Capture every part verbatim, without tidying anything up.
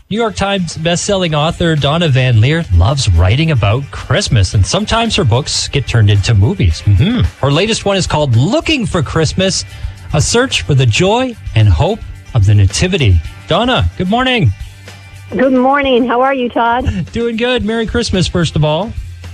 New York Times bestselling author Donna Van Leer loves writing about Christmas, and sometimes her books get turned into movies. Mm-hmm. Her latest one is called Looking for Christmas, a search for the joy and hope of the Nativity. Donna, good morning. Good morning. How are you, Todd? Doing good. Merry Christmas, first of all.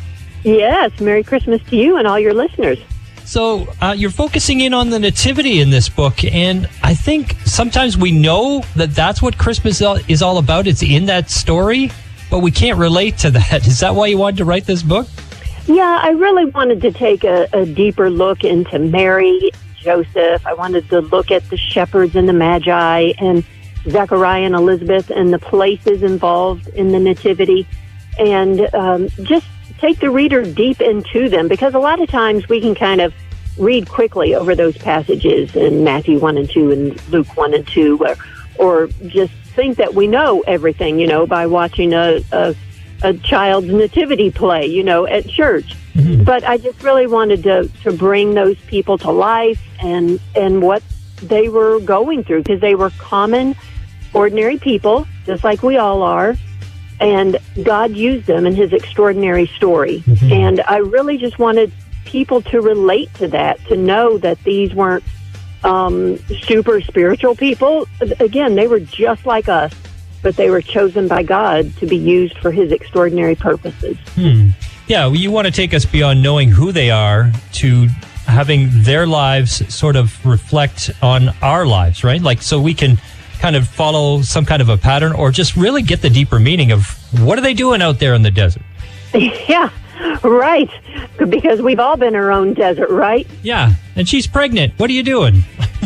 Yes, Merry Christmas to you and all your listeners. So uh, you're focusing in on the Nativity in this book, and I think sometimes we know that that's what Christmas is all about. It's in that story, but we can't relate to that. Is that why you wanted to write this book? Yeah, I really wanted to take a, a deeper look into Mary, Joseph. I wanted to look at the shepherds and the Magi and Zechariah and Elizabeth and the places involved in the Nativity, and um, just take the reader deep into them, because a lot of times we can kind of read quickly over those passages in Matthew one and two and Luke one and two, or, or just think that we know everything, you know, by watching a, a, a child's nativity play, you know, at church. Mm-hmm. But I just really wanted to, to bring those people to life and, and what they were going through, because they were common, ordinary people, just like we all are. And God used them in his extraordinary story. Mm-hmm. And I really just wanted people to relate to that, to know that these weren't um, super spiritual people. Again, they were just like us, but they were chosen by God to be used for his extraordinary purposes. Hmm. Yeah, well, you want to take us beyond knowing who they are to having their lives sort of reflect on our lives, right? Like, so we can kind of follow some kind of a pattern, or just really get the deeper meaning of what are they doing out there in the desert? Yeah, right. Because we've all been our own desert, right? Yeah, and she's pregnant. What are you doing?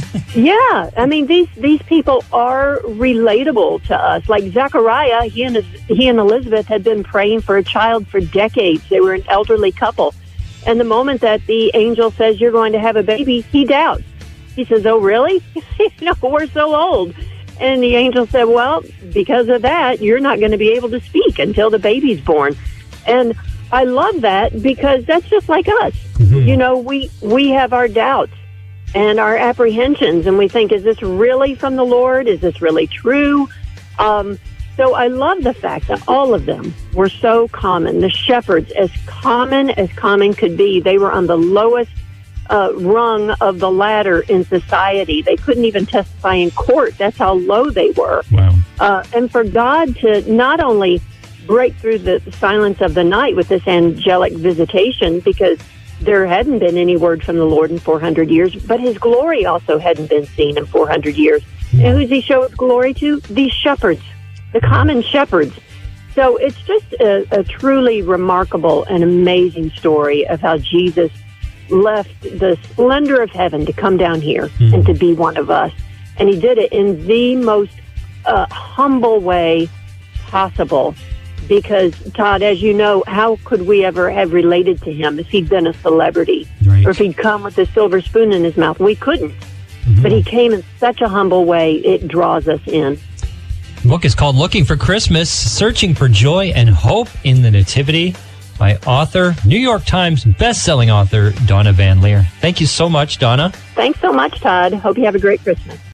Yeah, I mean, these these people are relatable to us. Like Zechariah, he and, his, he and Elizabeth had been praying for a child for decades. They were an elderly couple. And the moment that the angel says, you're going to have a baby, he doubts. He says, oh, really? You know, we're so old. And the angel said, well, because of that, you're not going to be able to speak until the baby's born. And I love that, because that's just like us. Mm-hmm. You know, we, we have our doubts and our apprehensions, and we think, is this really from the Lord? Is this really true? Um, so I love the fact that all of them were so common. The shepherds, as common as common could be, they were on the lowest Uh, rung of the ladder in society. They couldn't even testify in court. That's how low they were. Wow. Uh, and for God to not only break through the silence of the night with this angelic visitation, because there hadn't been any word from the Lord in four hundred years, but his glory also hadn't been seen in four hundred years. Mm. And who's he show his glory to? These shepherds, the common shepherds. So it's just a, a truly remarkable and amazing story of how Jesus left the splendor of heaven to come down here mm. and to be one of us. And he did it in the most uh, humble way possible, because, Todd, as you know, how could we ever have related to him if he'd been a celebrity, right, or if he'd come with a silver spoon in his mouth? We couldn't. Mm-hmm. But he came in such a humble way, it draws us in. The book is called Looking for Christmas, Searching for Joy and Hope in the Nativity, by author, New York Times bestselling author, Donna Van Leer. Thank you so much, Donna. Thanks so much, Todd. Hope you have a great Christmas.